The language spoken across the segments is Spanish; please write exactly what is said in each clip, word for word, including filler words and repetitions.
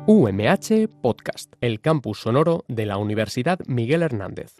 U M H Podcast, el campus sonoro de la Universidad Miguel Hernández.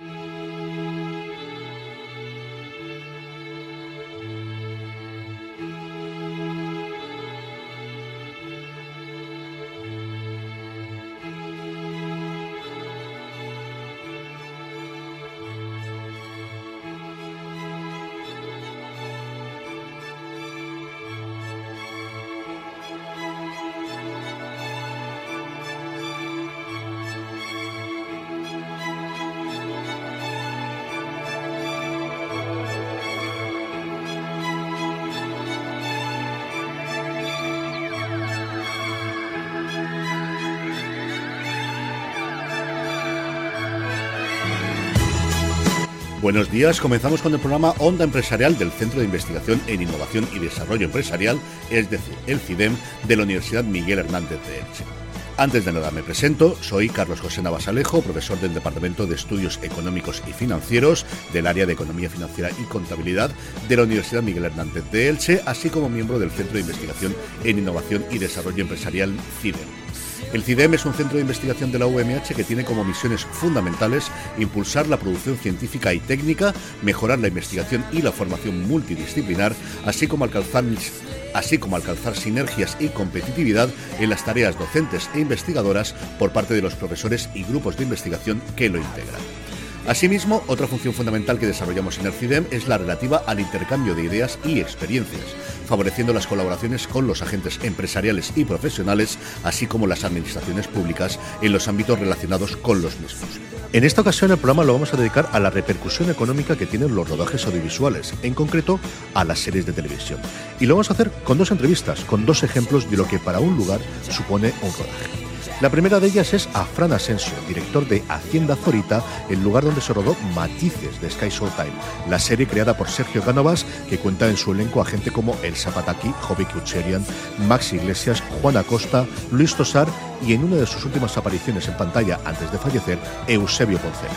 Buenos días, comenzamos con el programa Onda Empresarial del Centro de Investigación en Innovación y Desarrollo Empresarial, es decir, el CIDEM, de la Universidad Miguel Hernández de Elche. Antes de nada me presento, soy Carlos José Navasalejo, profesor del Departamento de Estudios Económicos y Financieros del área de Economía Financiera y Contabilidad de la Universidad Miguel Hernández de Elche, así como miembro del Centro de Investigación en Innovación y Desarrollo Empresarial CIDEM. El CIDEM es un centro de investigación de la U M H que tiene como misiones fundamentales impulsar la producción científica y técnica, mejorar la investigación y la formación multidisciplinar, así como alcanzar, así como alcanzar sinergias y competitividad en las tareas docentes e investigadoras por parte de los profesores y grupos de investigación que lo integran. Asimismo, otra función fundamental que desarrollamos en el CIDEM es la relativa al intercambio de ideas y experiencias, favoreciendo las colaboraciones con los agentes empresariales y profesionales, así como las administraciones públicas en los ámbitos relacionados con los mismos. En esta ocasión el programa lo vamos a dedicar a la repercusión económica que tienen los rodajes audiovisuales, en concreto a las series de televisión. Y lo vamos a hacer con dos entrevistas, con dos ejemplos de lo que para un lugar supone un rodaje. La primera de ellas es a Fran Asensio, director de Hacienda Zorita, el lugar donde se rodó Matices de Sky Showtime, la serie creada por Sergio Cánovas, que cuenta en su elenco a gente como Elsa Pataky, Jovic Ucherian, Max Iglesias, Juan Acosta, Luis Tosar y en una de sus últimas apariciones en pantalla antes de fallecer, Eusebio Poncela.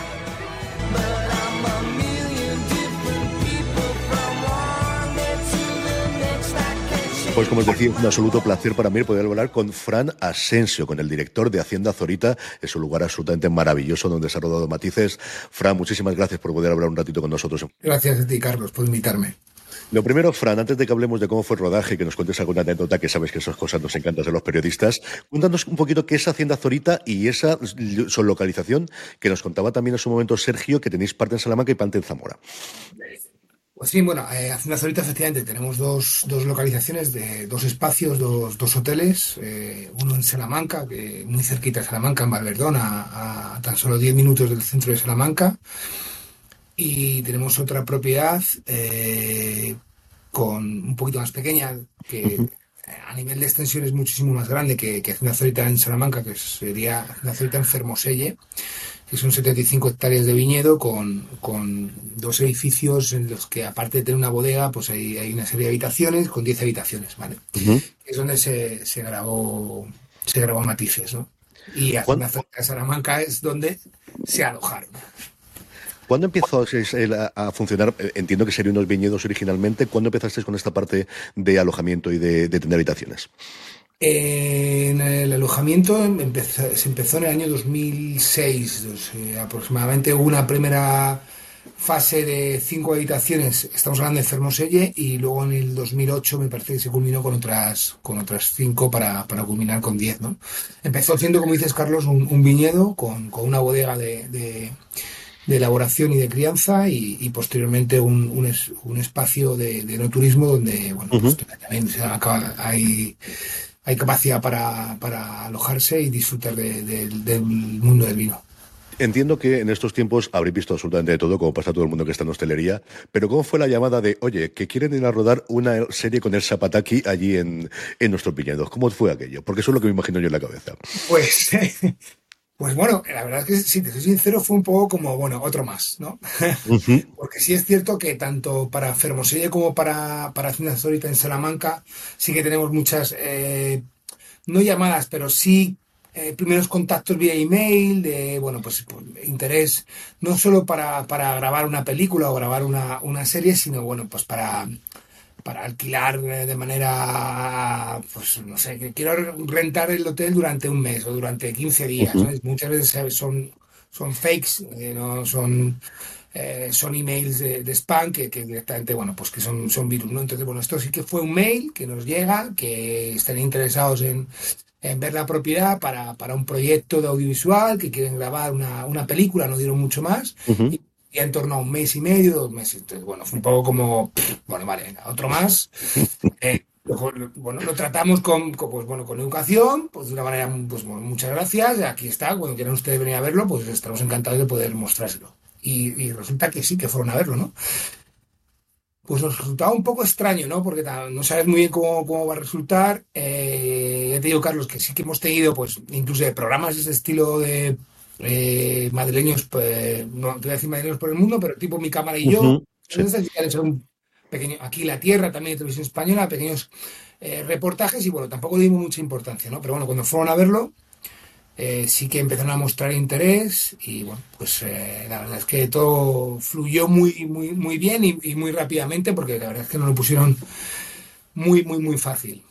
Pues como os decía, es un absoluto placer para mí poder hablar con Fran Asensio, con el director de Hacienda Zorita. Es un lugar absolutamente maravilloso donde se ha rodado Matices. Fran, muchísimas gracias por poder hablar un ratito con nosotros. Gracias a ti, Carlos, por invitarme. Lo primero, Fran, antes de que hablemos de cómo fue el rodaje y que nos cuentes alguna anécdota, que sabes que esas cosas nos encantan de los periodistas, cuéntanos un poquito qué es Hacienda Zorita y esa localización que nos contaba también en su momento Sergio, que tenéis parte en Salamanca y parte en Zamora. Pues sí, bueno, eh, Hacienda Zorita efectivamente tenemos dos, dos localizaciones, de dos espacios, dos, dos hoteles, eh, uno en Salamanca, que muy cerquita de Salamanca, en Valverdón, a, a tan solo diez minutos del centro de Salamanca, y tenemos otra propiedad eh, con un poquito más pequeña, que uh-huh. a nivel de extensión es muchísimo más grande que, que Hacienda Zorita en Salamanca, que sería Hacienda Zorita en Fermoselle, que son setenta y cinco hectáreas de viñedo con, con dos edificios en los que, aparte de tener una bodega, pues hay, hay una serie de habitaciones con diez habitaciones, ¿vale? Uh-huh. Es donde se, se grabó se grabó Matices, ¿no? Y Hacienda Zorita Salamanca es donde se alojaron. ¿Cuándo empezó a funcionar? Entiendo que serían unos viñedos originalmente. ¿Cuándo empezasteis con esta parte de alojamiento y de, de tener habitaciones? En el alojamiento empezó, se empezó en el año dos mil seis, dos, eh, aproximadamente una primera fase de cinco habitaciones, estamos hablando de Fermoselle, y luego en el dos mil ocho me parece que se culminó con otras con otras cinco para, para culminar con diez, ¿no? Empezó siendo, como dices, Carlos, un, un viñedo con, con una bodega de, de, de elaboración y de crianza y, y posteriormente un, un, es, un espacio de, de no turismo donde, bueno, uh-huh. pues, también se acaba, hay... hay capacidad para, para alojarse y disfrutar de, de, del mundo del vino. Entiendo que en estos tiempos habréis visto absolutamente de todo, como pasa a todo el mundo que está en hostelería, pero ¿cómo fue la llamada de, oye, que quieren ir a rodar una serie con Elsa Pataky allí en, en nuestros viñedos? ¿Cómo fue aquello? Porque eso es lo que me imagino yo en la cabeza. Pues... Pues bueno, la verdad es que, si te soy sincero, fue un poco como, bueno, otro más, ¿no? Uh-huh. Porque sí es cierto que tanto para Fermoselle como para, para Hacienda Zorita en Salamanca sí que tenemos muchas, eh, no llamadas, pero sí eh, primeros contactos vía email, de, bueno, pues, pues interés, no solo para, para grabar una película o grabar una, una serie, sino, bueno, pues para... para alquilar de manera, pues no sé, que quiero rentar el hotel durante un mes o durante quince días, Uh-huh. ¿sabes? Muchas veces son, son fakes, eh, no son, eh, son emails de, de spam que, que directamente, bueno, pues que son, son virus, ¿no? Entonces, bueno, esto sí que fue un mail que nos llega, que están interesados en, en ver la propiedad para, para un proyecto de audiovisual, que quieren grabar una, una película, no dieron mucho más. Uh-huh. Y ya en torno a un mes y medio, dos meses. Entonces, bueno, fue un poco como, pff, bueno, vale, venga, otro más. Eh, luego, lo- bueno, lo tratamos con, con, pues, bueno, con educación, pues de una manera, pues bueno, muchas gracias, aquí está, cuando quieran ustedes venir a verlo, pues estamos encantados de poder mostrárselo. Y, y resulta que sí, que fueron a verlo, ¿no? Pues nos resultaba un poco extraño, ¿no? Porque ta- no sabes muy bien cómo, cómo va a resultar. Eh, ya te digo, Carlos, que sí que hemos tenido, pues, incluso de programas de este estilo de eh, madrileños, pues, no te voy a decir madrileños por el mundo, pero tipo Mi Cámara y Yo. Uh-huh. Sí. Entonces, sí que han hecho un pequeño, aquí La Tierra, también de televisión española, pequeños eh, reportajes y bueno, tampoco le dimos mucha importancia, ¿no? Pero bueno, cuando fueron a verlo, eh, sí que empezaron a mostrar interés y bueno, pues eh, la verdad es que todo fluyó muy, muy, muy bien y, y muy rápidamente porque la verdad es que nos lo pusieron muy, muy, muy fácil.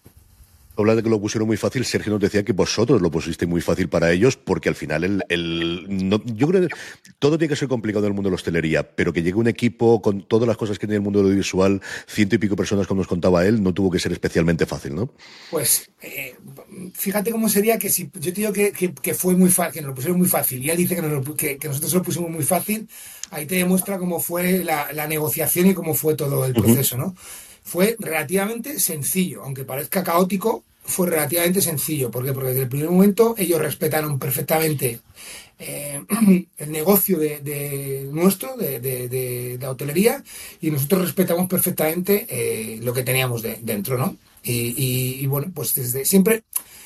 Habla de que lo pusieron muy fácil. Sergio nos decía que vosotros lo pusiste muy fácil para ellos, porque al final el, el no, yo creo que todo tiene que ser complicado en el mundo de la hostelería, pero que llegue un equipo con todas las cosas que tiene el mundo audiovisual, ciento y pico personas como nos contaba él, no tuvo que ser especialmente fácil, ¿no? Pues eh, fíjate cómo sería que si yo te digo que, que, que fue muy fácil, que nos lo pusieron muy fácil y él dice que, nos lo, que, que nosotros lo pusimos muy fácil, ahí te demuestra cómo fue la, la negociación y cómo fue todo el Uh-huh. proceso, ¿no? Fue relativamente sencillo, aunque parezca caótico, fue relativamente sencillo. ¿Por qué? Porque desde el primer momento ellos respetaron perfectamente eh, el negocio de, de nuestro, de, de, de, la hotelería, y nosotros respetamos perfectamente eh, lo que teníamos de, dentro, ¿no? Y, y, y bueno, pues desde siempre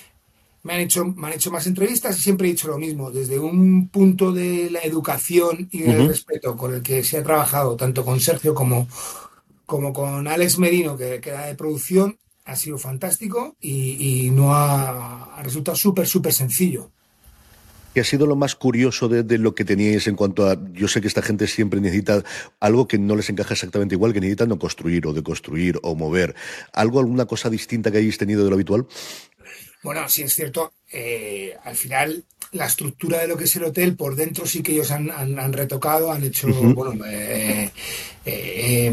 me han hecho, me han hecho más entrevistas y siempre he dicho lo mismo, desde un punto de la educación y del Uh-huh. respeto con el que se ha trabajado, tanto con Sergio como como con Alex Merino, que, que era de producción, ha sido fantástico y, y no ha, ha resultado súper, súper sencillo. ¿Qué ha sido lo más curioso de, de lo que teníais en cuanto a, yo sé que esta gente siempre necesita algo que no les encaja exactamente igual, que necesitan no construir o deconstruir o mover, algo, alguna cosa distinta que hayáis tenido de lo habitual? Bueno, sí es cierto, eh, al final la estructura de lo que es el hotel por dentro sí que ellos han, han, han retocado, han hecho, Uh-huh. bueno, eh, eh,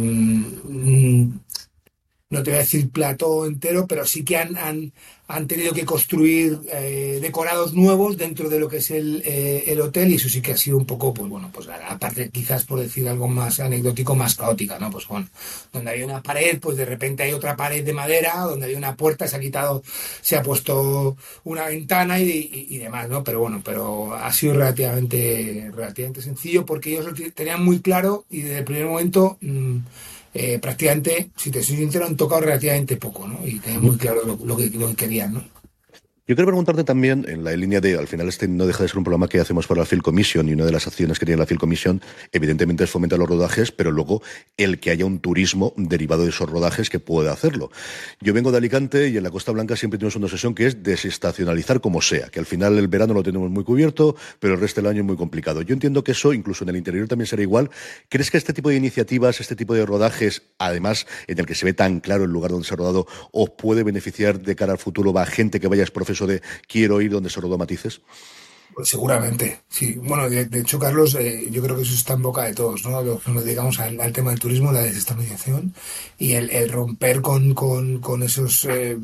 eh, no te voy a decir plató entero, pero sí que han, han, han tenido que construir eh, decorados nuevos dentro de lo que es el, eh, el hotel y eso sí que ha sido un poco, pues bueno, pues aparte quizás por decir algo más anecdótico, más caótica, ¿no? Pues bueno, donde había una pared, pues de repente hay otra pared de madera, donde había una puerta, se ha quitado, se ha puesto una ventana y, y, y demás, ¿no? Pero bueno, pero ha sido relativamente, relativamente sencillo porque ellos lo tenían muy claro y desde el primer momento... Mmm, eh, prácticamente, si te soy sincero, han tocado relativamente poco, ¿no? Y tenían muy claro lo, lo, que, lo que querían, ¿no? Yo quiero preguntarte también, en la línea de, al final este no deja de ser un programa que hacemos para la Film Commission y una de las acciones que tiene la Film Commission, evidentemente es fomentar los rodajes, pero luego el que haya un turismo derivado de esos rodajes que pueda hacerlo. Yo vengo de Alicante y en la Costa Blanca siempre tenemos una obsesión que es desestacionalizar como sea, que al final el verano lo tenemos muy cubierto, pero el resto del año es muy complicado. Yo entiendo que eso, incluso en el interior también será igual. ¿Crees que este tipo de iniciativas, este tipo de rodajes, además en el que se ve tan claro el lugar donde se ha rodado, os puede beneficiar de cara al futuro a gente que vaya a profesor de quiero ir donde se rodó Matices? Pues seguramente, sí. Bueno, de, de hecho, Carlos, eh, yo creo que eso está en boca de todos, ¿no? Los que nos dedicamos al, al tema del turismo, la desestabilización y el, el romper con, con, con esos eh,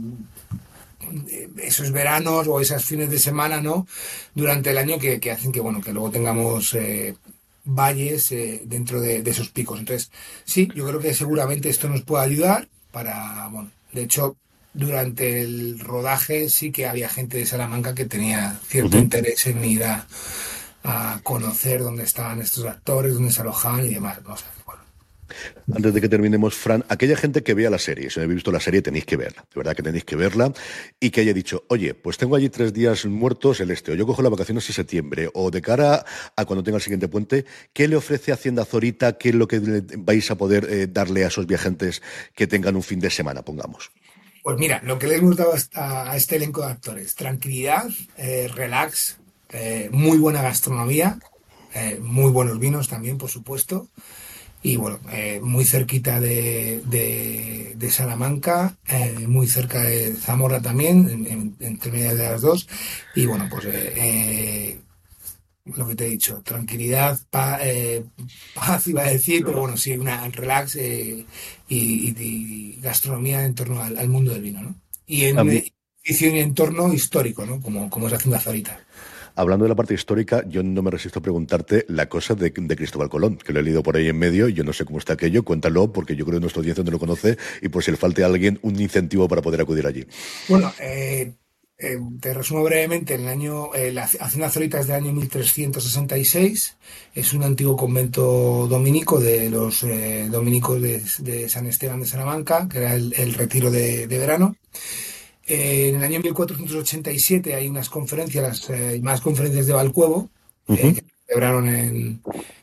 esos veranos o esos fines de semana, ¿no? Durante el año que, que hacen que, bueno, que luego tengamos eh, valles eh, dentro de, de esos picos. Entonces, sí, yo creo que seguramente esto nos puede ayudar para, bueno, de hecho, durante el rodaje sí que había gente de Salamanca que tenía cierto Uh-huh. interés en ir a, a conocer dónde estaban estos actores, dónde se alojaban y demás, ¿no? O sea, bueno. Antes de que terminemos, Fran, aquella gente que vea la serie, si no habéis visto la serie tenéis que verla, de verdad que tenéis que verla, y que haya dicho, oye, pues tengo allí tres días muertos el este, o yo cojo las vacaciones en septiembre, o de cara a cuando tenga el siguiente puente, ¿qué le ofrece Hacienda Zorita? ¿Qué es lo que vais a poder eh, darle a esos viajantes que tengan un fin de semana, pongamos? Pues mira, lo que le hemos dado a, a este elenco de actores, tranquilidad, eh, relax, eh, muy buena gastronomía, eh, muy buenos vinos también, por supuesto, y bueno, eh, muy cerquita de, de, de Salamanca, eh, muy cerca de Zamora también, en, en, entre medias de las dos, y bueno, pues eh, eh, lo que te he dicho, tranquilidad, pa, eh, paz iba a decir, pero bueno, sí, una relax eh, y, y, y gastronomía en torno al, al mundo del vino, ¿no? Y en un edificio y entorno histórico, ¿no? Como, como es Hacienda Zorita. Hablando de la parte histórica, yo no me resisto a preguntarte la cosa de, de Cristóbal Colón, que lo he leído por ahí en medio, y yo no sé cómo está aquello, cuéntalo, porque yo creo que nuestra audiencia no lo conoce, y por si le falte a alguien, un incentivo para poder acudir allí. Bueno, eh, eh, te resumo brevemente, el año, eh, la Hacienda Zorita es del año mil trescientos sesenta y seis, es un antiguo convento dominico de los eh, dominicos de, de San Esteban de Salamanca, que era el, el retiro de, de verano. Eh, en el año mil cuatrocientos ochenta y siete hay unas conferencias, las eh, más conferencias de Valcuevo, eh, uh-huh. que se celebraron en,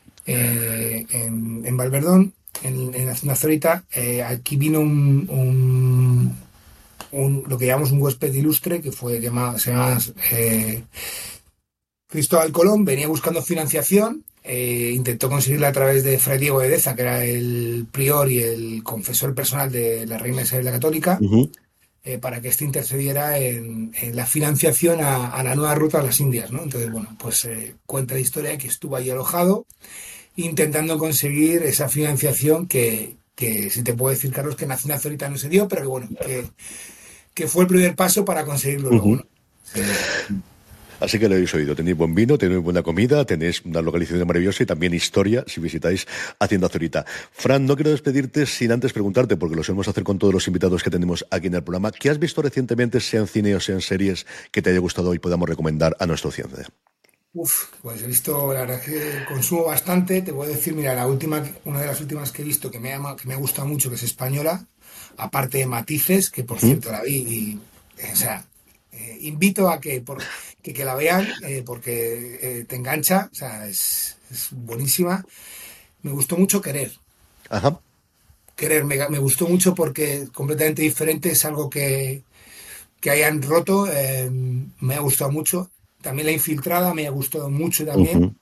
eh, en, en Valverdón, en, en la Hacienda Zorita. Eh, aquí vino un, un, un, lo que llamamos un huésped ilustre, que fue llamado, se llama eh, Cristóbal Colón, venía buscando financiación, eh, intentó conseguirla a través de Fray Diego de Deza, que era el prior y el confesor personal de la reina Isabel la Católica. Uh-huh. Eh, para que éste intercediera en, en la financiación a, a la nueva ruta a las Indias, ¿no? Entonces, bueno, pues eh, cuenta la historia de que estuvo ahí alojado intentando conseguir esa financiación que, que si te puedo decir, Carlos, que en la Hacienda Zorita no se dio, pero que bueno, que, que fue el primer paso para conseguirlo luego, uh-huh. ¿no? Eh, Así que lo habéis oído, tenéis buen vino, tenéis buena comida, tenéis una localización maravillosa y también historia si visitáis Hacienda Zorita. Fran, no quiero despedirte sin antes preguntarte, porque lo solemos hacer con todos los invitados que tenemos aquí en el programa, ¿qué has visto recientemente, sea en cine o sea en series, que te haya gustado y podamos recomendar a nuestra audiencia? Uf, pues he visto, la verdad es que consumo bastante, te voy a decir, mira, la última, una de las últimas que he visto que me ha, que me ha gustado mucho, que es española, aparte de Matices, que por ¿Mm? cierto la vi y, o sea, eh, invito a que, por, que, que la vean eh, porque eh, te engancha, o sea, es, es buenísima. Me gustó mucho Querer. Ajá. Querer, me, me gustó mucho porque es completamente diferente, es algo que, que hayan roto, eh, me ha gustado mucho. También La Infiltrada me ha gustado mucho también. Uh-huh.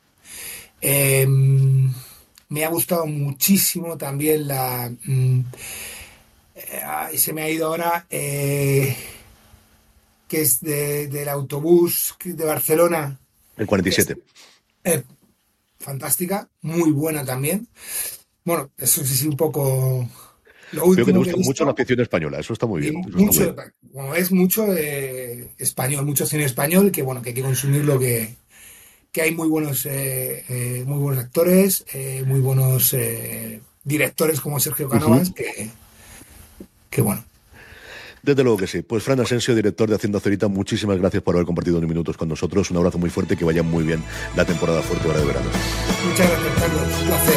Eh, me ha gustado muchísimo también la... Mm, eh, se me ha ido ahora... Eh, que es de, del autobús de Barcelona. El cuarenta y siete. Es, eh, fantástica, muy buena también. Bueno, eso sí, sí un poco... Lo último Creo que te gusta que he visto, mucho la ficción española, eso está muy bien. Eso mucho, está muy bien. Bueno, es mucho eh, español, mucho cine español, que bueno, que hay que consumirlo, que, que hay muy buenos, eh, eh, muy buenos actores, eh, muy buenos eh, directores como Sergio Cánovas, uh-huh. que, que bueno. Desde luego que sí. Pues Fran Asensio, director de Hacienda Zorita, muchísimas gracias por haber compartido unos minutos con nosotros. Un abrazo muy fuerte, que vaya muy bien la temporada fuerte ahora de verano. Muchas gracias, Carlos. Un placer.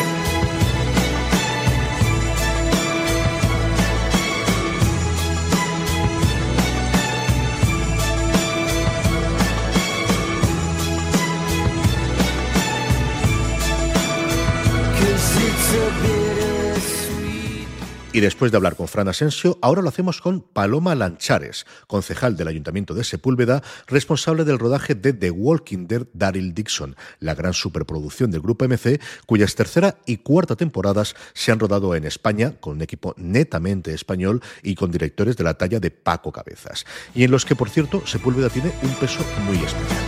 Y después de hablar con Fran Asensio, ahora lo hacemos con Paloma Lanchares, concejal del Ayuntamiento de Sepúlveda, responsable del rodaje de The Walking Dead Daryl Dixon, la gran superproducción del Grupo M C, cuyas tercera y cuarta temporadas se han rodado en España, con un equipo netamente español y con directores de la talla de Paco Cabezas, y en los que, por cierto, Sepúlveda tiene un peso muy especial.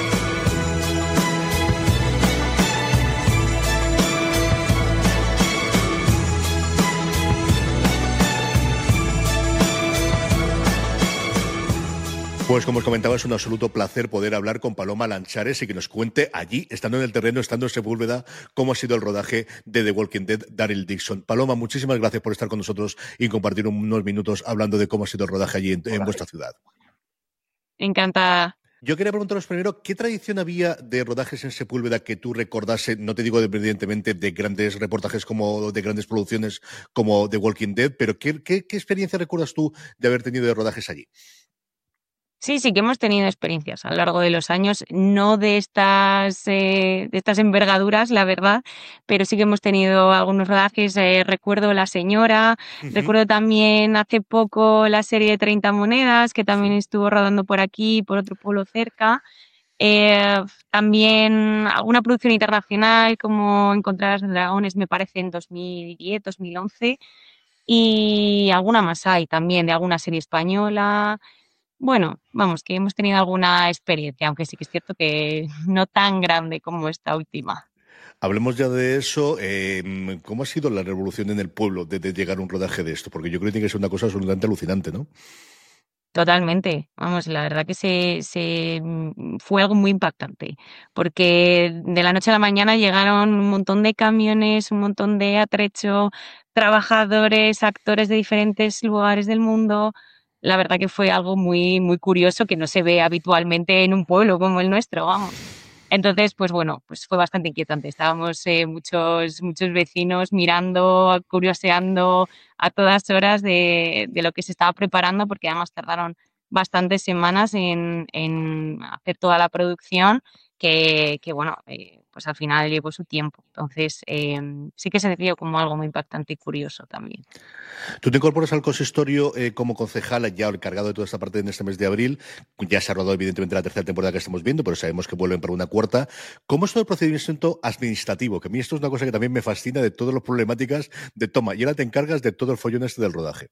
Pues como os comentaba, es un absoluto placer poder hablar con Paloma Lanchares y que nos cuente allí, estando en el terreno, estando en Sepúlveda, cómo ha sido el rodaje de The Walking Dead, Daryl Dixon. Paloma, muchísimas gracias por estar con nosotros y compartir unos minutos hablando de cómo ha sido el rodaje allí en, en vuestra ciudad. Encantada. Yo quería preguntaros primero, ¿qué tradición había de rodajes en Sepúlveda que tú recordase, no te digo evidentemente de grandes reportajes como de grandes producciones como The Walking Dead, pero ¿qué, qué, qué experiencia recuerdas tú de haber tenido de rodajes allí? Sí, sí que hemos tenido experiencias a lo largo de los años, no de estas eh, de estas envergaduras, la verdad, pero sí que hemos tenido algunos rodajes. Eh, recuerdo La Señora, uh-huh. recuerdo también hace poco la serie de treinta monedas, que también sí. estuvo rodando por aquí, por otro pueblo cerca. Eh, también alguna producción internacional como Encontrar a los dragones, me parece, en dos mil diez, dos mil once. Y alguna más hay también de alguna serie española. Bueno, vamos, que hemos tenido alguna experiencia, aunque sí que es cierto que no tan grande como esta última. Hablemos ya de eso. Eh, ¿cómo ha sido la revolución en el pueblo de, de llegar a un rodaje de esto? Porque yo creo que tiene que ser una cosa absolutamente alucinante, ¿no? Totalmente, vamos, la verdad que se, se mm, fue algo muy impactante, porque de la noche a la mañana llegaron un montón de camiones, un montón de atrecho, trabajadores, actores de diferentes lugares del mundo. La verdad que fue algo muy, muy curioso que no se ve habitualmente en un pueblo como el nuestro, vamos. Entonces, pues bueno, pues fue bastante inquietante. Estábamos eh, muchos, muchos vecinos mirando, curioseando a todas horas de, de lo que se estaba preparando, porque además tardaron bastantes semanas en, en hacer toda la producción, que, que bueno, eh, pues al final llevó su tiempo. Entonces, eh, sí que se vio como algo muy impactante y curioso también. Tú te incorporas al consistorio eh, como concejala, ya encargado de toda esta parte en este mes de abril. Ya se ha rodado, evidentemente, la tercera temporada que estamos viendo, pero sabemos que vuelven para una cuarta. ¿Cómo es todo el procedimiento administrativo? Que a mí esto es una cosa que también me fascina de todas las problemáticas de toma. Y ahora te encargas de todo el follón este del rodaje.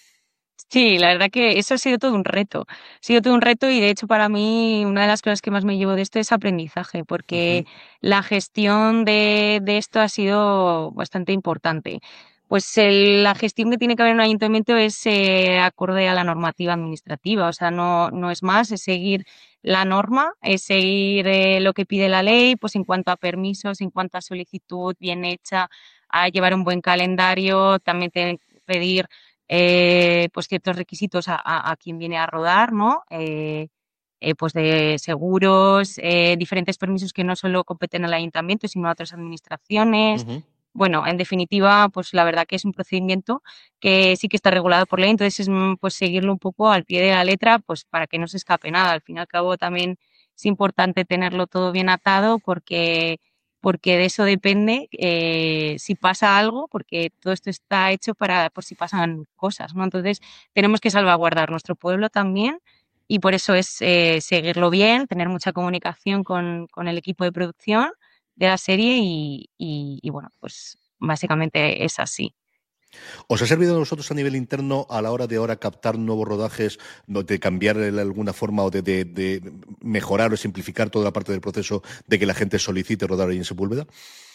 Sí, la verdad que eso ha sido todo un reto. Ha sido todo un reto y de hecho para mí una de las cosas que más me llevo de esto es aprendizaje, porque Uh-huh. la gestión de, de esto ha sido bastante importante. Pues el- la gestión que tiene que haber en un ayuntamiento es eh, acorde a la normativa administrativa, o sea, no, no es más, es seguir la norma, es seguir eh, lo que pide la ley, pues en cuanto a permisos, en cuanto a solicitud bien hecha, a llevar un buen calendario, también te- pedir eh, pues ciertos requisitos a, a, a quien viene a rodar, ¿no? Eh, eh, pues de seguros, eh, diferentes permisos que no solo competen al ayuntamiento, sino a otras administraciones. Uh-huh. Bueno, en definitiva, pues la verdad que es un procedimiento que sí que está regulado por ley, entonces es mm, pues seguirlo un poco al pie de la letra, pues para que no se escape nada. Al fin y al cabo también es importante tenerlo todo bien atado porque porque de eso depende eh, si pasa algo, porque todo esto está hecho para por si pasan cosas, ¿no? Entonces tenemos que salvaguardar nuestro pueblo también y por eso es eh, seguirlo bien, tener mucha comunicación con, con el equipo de producción de la serie y, y, y bueno, pues básicamente es así. ¿Os ha servido a vosotros a nivel interno a la hora de ahora captar nuevos rodajes, no, de cambiar de alguna forma o de, de, de mejorar o simplificar toda la parte del proceso de que la gente solicite rodar ahí en Sepúlveda?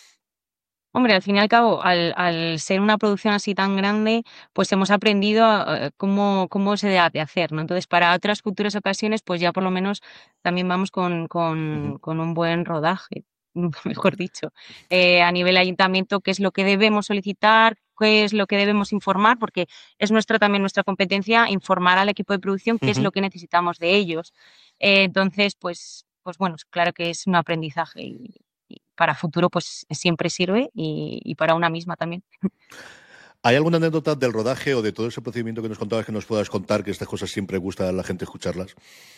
Hombre, al fin y al cabo, al, al ser una producción así tan grande, pues hemos aprendido eh, cómo, cómo se debe de hacer, ¿no? Entonces, para otras futuras ocasiones, pues ya por lo menos también vamos con, Uh-huh. con, con un buen rodaje, mejor dicho. Eh, a nivel ayuntamiento, qué es lo que debemos solicitar, qué es lo que debemos informar, porque es nuestra también nuestra competencia informar al equipo de producción qué es Uh-huh. lo que necesitamos de ellos. Eh, entonces, pues, pues bueno, claro que es un aprendizaje y, y para futuro pues siempre sirve y, y para una misma también. ¿Hay alguna anécdota del rodaje o de todo ese procedimiento que nos contabas que nos puedas contar, que estas cosas siempre gusta a la gente escucharlas?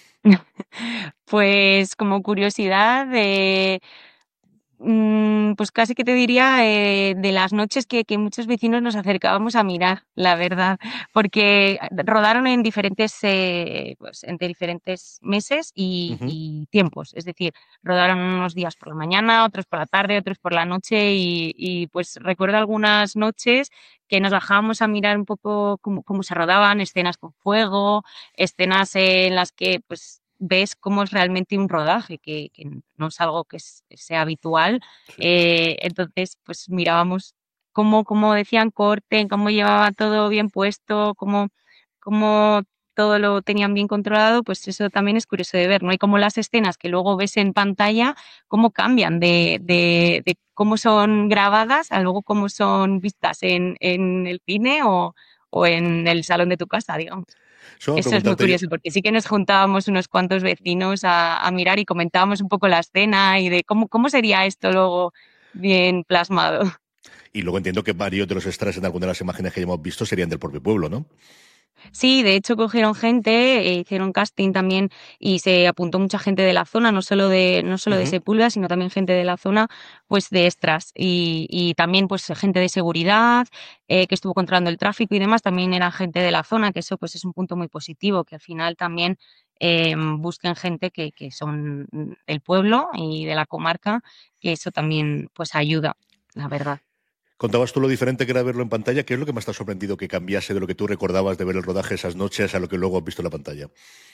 Pues como curiosidad, eh, Mm, pues casi que te diría eh, de las noches que, que muchos vecinos nos acercábamos a mirar, la verdad, porque rodaron en diferentes, eh, pues, entre diferentes meses y, Uh-huh. y tiempos, es decir, rodaron unos días por la mañana, otros por la tarde, otros por la noche y, y, pues recuerdo algunas noches que nos bajábamos a mirar un poco cómo, cómo se rodaban, escenas con fuego, escenas en las que pues ves cómo es realmente un rodaje, que, que no es algo que es- sea habitual. Sí. Eh, entonces, pues mirábamos cómo, cómo decían corten, cómo llevaba todo bien puesto, cómo, cómo todo lo tenían bien controlado, pues eso también es curioso de ver, ¿no? Y cómo las escenas que luego ves en pantalla, cómo cambian de, de, de cómo son grabadas a luego cómo son vistas en, en el cine o, o en el salón de tu casa, digamos. Solo a Eso es muy preguntarte yo. curioso, porque sí que nos juntábamos unos cuantos vecinos a, a mirar y comentábamos un poco la escena y de cómo, cómo sería esto luego bien plasmado. Y luego entiendo que varios de los extras en alguna de las imágenes que ya hemos visto serían del propio pueblo, ¿no? Sí, de hecho cogieron gente, eh, hicieron casting también y se apuntó mucha gente de la zona, no solo de, no solo de Uh-huh. Sepúlveda, sino también gente de la zona, pues de extras y, y también pues gente de seguridad eh, que estuvo controlando el tráfico y demás, también era gente de la zona, que eso pues es un punto muy positivo, que al final también eh, busquen gente que, que son del pueblo y de la comarca, que eso también pues ayuda, la verdad. Contabas tú lo diferente que era verlo en pantalla. ¿Qué es lo que más te ha sorprendido que cambiase de lo que tú recordabas de ver el rodaje esas noches a lo que luego has visto en la pantalla?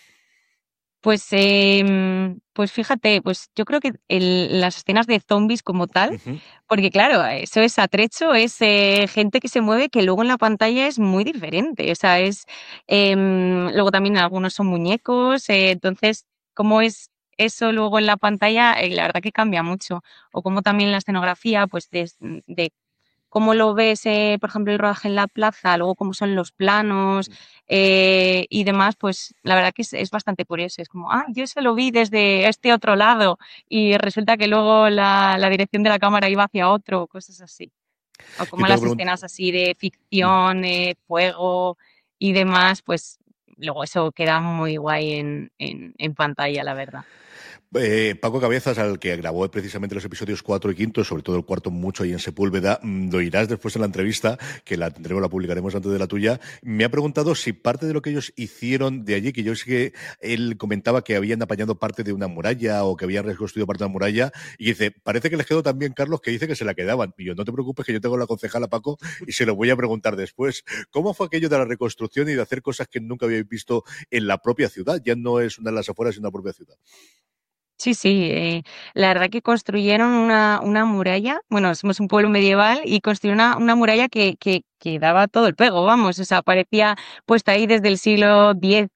Pues, eh, pues fíjate, pues yo creo que el, las escenas de zombies como tal, Uh-huh. porque claro, eso es atrecho, es eh, gente que se mueve que luego en la pantalla es muy diferente. O sea, es eh, luego también algunos son muñecos, eh, entonces, ¿cómo es eso luego en la pantalla? Eh, la verdad que cambia mucho. O como también la escenografía, pues de, de cómo lo ves, eh, por ejemplo, el rodaje en la plaza, luego cómo son los planos eh, y demás, pues la verdad que es, es bastante curioso. Es como, ah, yo eso lo vi desde este otro lado y resulta que luego la, la dirección de la cámara iba hacia otro, cosas así. O Yo como tengo las que preguntar. escenas así de ficción, eh, fuego y demás, pues luego eso queda muy guay en, en, en pantalla, la verdad. Eh, Paco Cabezas, al que grabó precisamente los episodios cuatro y quinto, sobre todo el cuarto mucho ahí en Sepúlveda, mm, lo oirás después en la entrevista, que la tendremos, la publicaremos antes de la tuya. Me ha preguntado si parte de lo que ellos hicieron de allí, que yo sé que él comentaba que habían apañado parte de una muralla o que habían reconstruido parte de una muralla, y dice, parece que les quedó también, Carlos, que dice que se la quedaban. Y yo, no te preocupes, que yo tengo la concejala, Paco, y se lo voy a preguntar después. ¿Cómo fue aquello de la reconstrucción y de hacer cosas que nunca habíais visto en la propia ciudad? Ya no es una de las afueras, sino una propia ciudad. Sí, sí, eh, la verdad que construyeron una, una muralla, bueno, somos un pueblo medieval y construyeron una, una muralla que, que, que daba todo el pego, vamos, o sea, parecía puesta ahí desde el siglo diez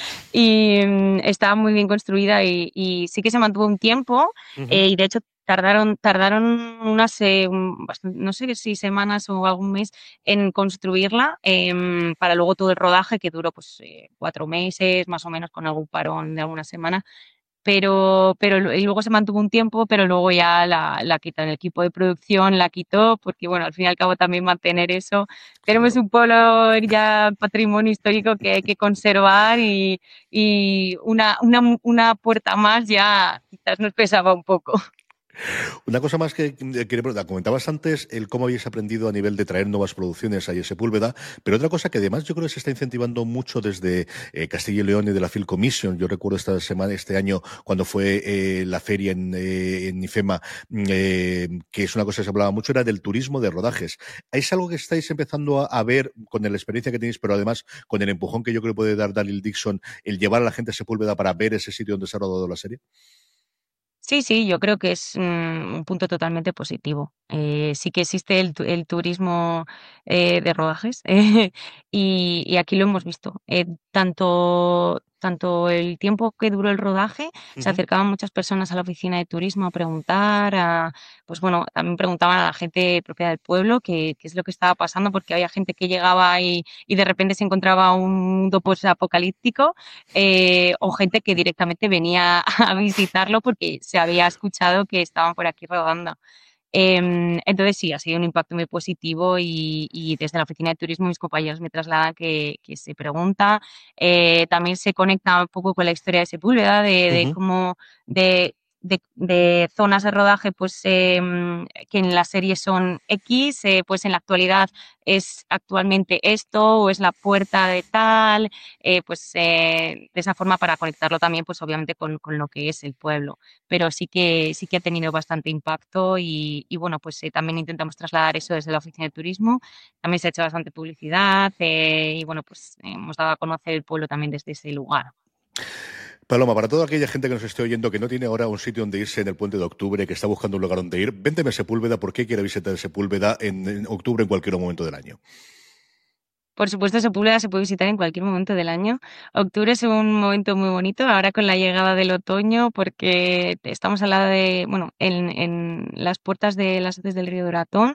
y mm, estaba muy bien construida y, y sí que se mantuvo un tiempo Uh-huh. eh, y de hecho tardaron, tardaron unas, eh, un- bastan- no sé si semanas o algún mes en construirla em, para luego todo el rodaje que duró pues eh, cuatro meses más o menos con algún parón de alguna semana pero, pero lu- y luego se mantuvo un tiempo, pero luego ya la, la quitaron, el equipo de producción la quitó, porque bueno, al fin y al cabo también mantener eso. Tenemos Claro. un pueblo ya patrimonio histórico que hay que conservar y, y una, una, una puerta más ya quizás nos pesaba un poco. Una cosa más que quería preguntar, comentabas antes el cómo habéis aprendido a nivel de traer nuevas producciones ahí a Sepúlveda, pero otra cosa que además yo creo que se está incentivando mucho desde eh, Castilla y León y de la Film Commission. Yo recuerdo esta semana, este año, cuando fue eh, la feria en, eh, en IFEMA, eh, que es una cosa que se hablaba mucho, era del turismo de rodajes. ¿Es algo que estáis empezando a, a ver con la experiencia que tenéis, pero además con el empujón que yo creo que puede dar Daryl Dixon, el llevar a la gente a Sepúlveda para ver ese sitio donde se ha rodado la serie? Sí, sí, yo creo que es mm, un punto totalmente positivo. Eh, sí que existe el, tu- el turismo eh, de rodajes eh, y, y aquí lo hemos visto. Eh, tanto, tanto el tiempo que duró el rodaje, se Uh-huh. acercaban muchas personas a la oficina de turismo a preguntar, a, pues bueno, también preguntaban a la gente propia del pueblo qué, qué es lo que estaba pasando, porque había gente que llegaba y, y de repente se encontraba un mundo post-apocalíptico eh, o gente que directamente venía a visitarlo porque se había escuchado que estaban por aquí rodando. Em, entonces sí, ha sido un impacto muy positivo y, y desde la oficina de turismo mis compañeros me trasladan que, que se pregunta. Eh, también se conecta un poco con la historia de Sepúlveda, de, de Uh-huh. cómo de, de, de zonas de rodaje pues em, que en la serie son X, eh, pues en la actualidad es actualmente esto o es la puerta de tal, eh, pues eh, de esa forma para conectarlo también pues obviamente con, con lo que es el pueblo, pero sí que sí que ha tenido bastante impacto y, y bueno, pues eh, también intentamos trasladar eso desde la oficina de turismo. También se ha hecho bastante publicidad eh, y bueno, pues eh, hemos dado a conocer el pueblo también desde ese lugar. Paloma, para toda aquella gente que nos esté oyendo que no tiene ahora un sitio donde irse en el puente de octubre, que está buscando un lugar donde ir, vénteme a Sepúlveda. ¿Por qué quiere visitar Sepúlveda en, en octubre en cualquier momento del año? Por supuesto, Sepúlveda se puede visitar en cualquier momento del año. Octubre es un momento muy bonito, ahora con la llegada del otoño, porque estamos al lado de, bueno, en, en las puertas de las Heces del Río Duratón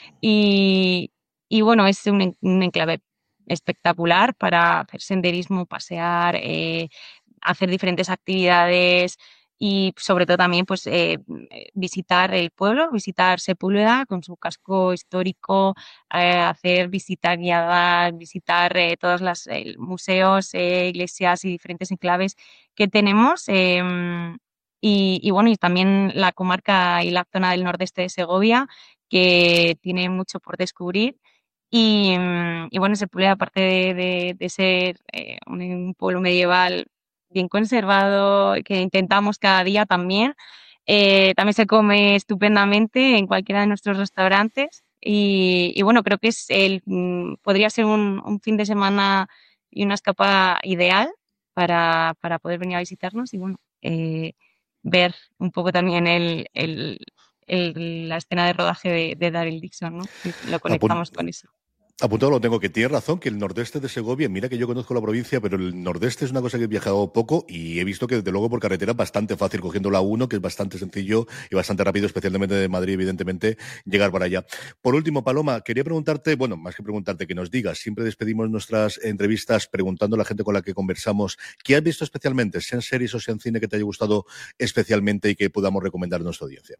y, y bueno, es un, en- un enclave espectacular para hacer senderismo, pasear, eh, hacer diferentes actividades y sobre todo también pues eh, eh, visitar el pueblo, visitar Sepúlveda con su casco histórico, eh, hacer visitas guiadas, visitar eh, todos los eh, museos, eh, iglesias y diferentes enclaves que tenemos. em, y, y bueno, y también la comarca y la zona del nordeste de Segovia, que tiene mucho por descubrir. Y, mm, y bueno, Sepúlveda, aparte de, de- de ser eh, un, un pueblo medieval bien conservado, que intentamos cada día también. Eh, también se come estupendamente en cualquiera de nuestros restaurantes y, y bueno, creo que es el, podría ser un, un fin de semana y una escapada ideal para, para poder venir a visitarnos y bueno, eh, ver un poco también el, el, el, la escena de rodaje de, de Daryl Dixon, ¿no? Lo conectamos Apun- con eso. Apuntado lo tengo, que tienes razón, que el nordeste de Segovia, mira que yo conozco la provincia, pero el nordeste es una cosa que he viajado poco y he visto que desde luego por carretera es bastante fácil, cogiendo la uno, que es bastante sencillo y bastante rápido, especialmente de Madrid, evidentemente, llegar para allá. Por último, Paloma, quería preguntarte, bueno, más que preguntarte, que nos digas, siempre despedimos nuestras entrevistas preguntando a la gente con la que conversamos, ¿qué has visto especialmente, sean series o sean cine, que te haya gustado especialmente y que podamos recomendar a nuestra audiencia?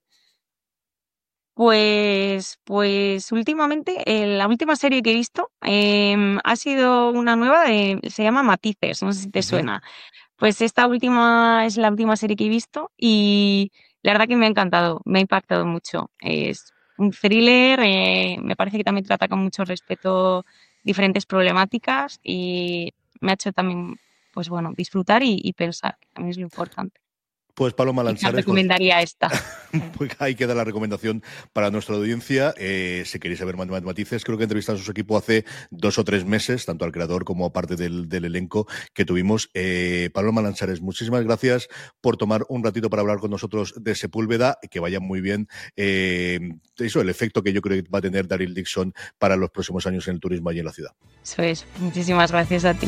Pues, pues últimamente, eh, la última serie que he visto eh, ha sido una nueva, de, se llama Matices, no sé si te uh-huh. suena. Pues esta última es la última serie que he visto y la verdad que me ha encantado, me ha impactado mucho. Es un thriller, eh, me parece que también trata con mucho respeto diferentes problemáticas y me ha hecho también, pues bueno, disfrutar y, y pensar, que también es lo importante. Pues Paloma Lanchares. Recomendaría esta. Pues ahí queda la recomendación para nuestra audiencia. Eh, si queréis saber más matices, creo que entrevistaron a su equipo hace dos o tres meses, tanto al creador como a parte del, del elenco que tuvimos. Eh, Paloma Lanchares, muchísimas gracias por tomar un ratito para hablar con nosotros de Sepúlveda. Que vaya muy bien eh, eso, el efecto que yo creo que va a tener Daryl Dixon para los próximos años en el turismo allí en la ciudad. Eso es. Muchísimas gracias a ti.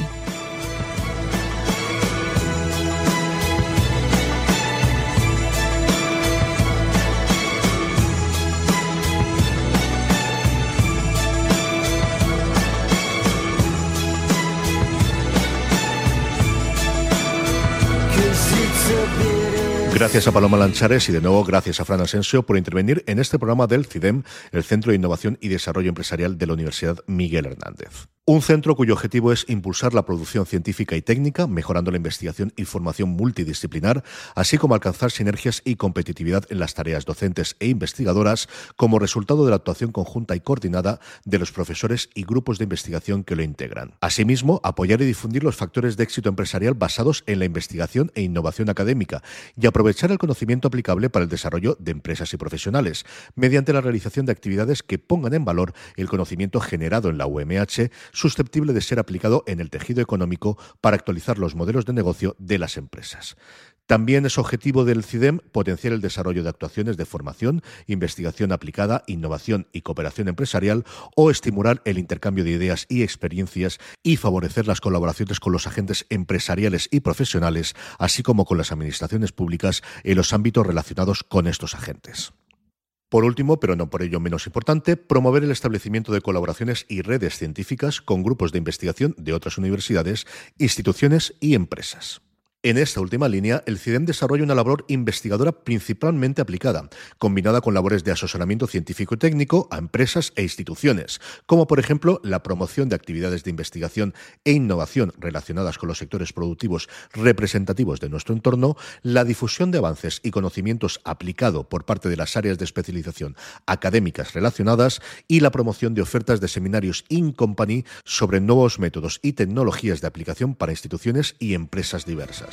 Gracias a Paloma Lanchares y de nuevo gracias a Fran Asensio por intervenir en este programa del CIDEM, el Centro de Innovación y Desarrollo Empresarial de la Universidad Miguel Hernández. Un centro cuyo objetivo es impulsar la producción científica y técnica, mejorando la investigación y formación multidisciplinar, así como alcanzar sinergias y competitividad en las tareas docentes e investigadoras como resultado de la actuación conjunta y coordinada de los profesores y grupos de investigación que lo integran. Asimismo, apoyar y difundir los factores de éxito empresarial basados en la investigación e innovación académica y aprovechar el conocimiento aplicable para el desarrollo de empresas y profesionales, mediante la realización de actividades que pongan en valor el conocimiento generado en la U M H, susceptible de ser aplicado en el tejido económico para actualizar los modelos de negocio de las empresas. También es objetivo del CIDEM potenciar el desarrollo de actuaciones de formación, investigación aplicada, innovación y cooperación empresarial o estimular el intercambio de ideas y experiencias y favorecer las colaboraciones con los agentes empresariales y profesionales, así como con las administraciones públicas en los ámbitos relacionados con estos agentes. Por último, pero no por ello menos importante, promover el establecimiento de colaboraciones y redes científicas con grupos de investigación de otras universidades, instituciones y empresas. En esta última línea, el CIDEM desarrolla una labor investigadora principalmente aplicada, combinada con labores de asesoramiento científico y técnico a empresas e instituciones, como por ejemplo la promoción de actividades de investigación e innovación relacionadas con los sectores productivos representativos de nuestro entorno, la difusión de avances y conocimientos aplicado por parte de las áreas de especialización académicas relacionadas y la promoción de ofertas de seminarios in company sobre nuevos métodos y tecnologías de aplicación para instituciones y empresas diversas.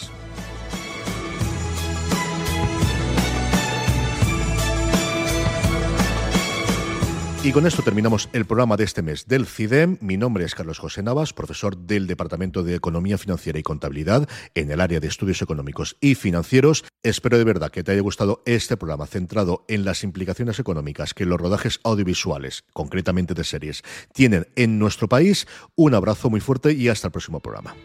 Y con esto terminamos el programa de este mes del CIDEM. Mi nombre es Carlos José Navas, profesor del Departamento de Economía Financiera y Contabilidad en el área de Estudios Económicos y Financieros. Espero de verdad que te haya gustado este programa centrado en las implicaciones económicas que los rodajes audiovisuales, concretamente de series, tienen en nuestro país. Un abrazo muy fuerte y hasta el próximo programa.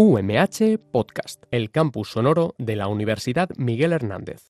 U M H Podcast, el campus sonoro de la Universidad Miguel Hernández.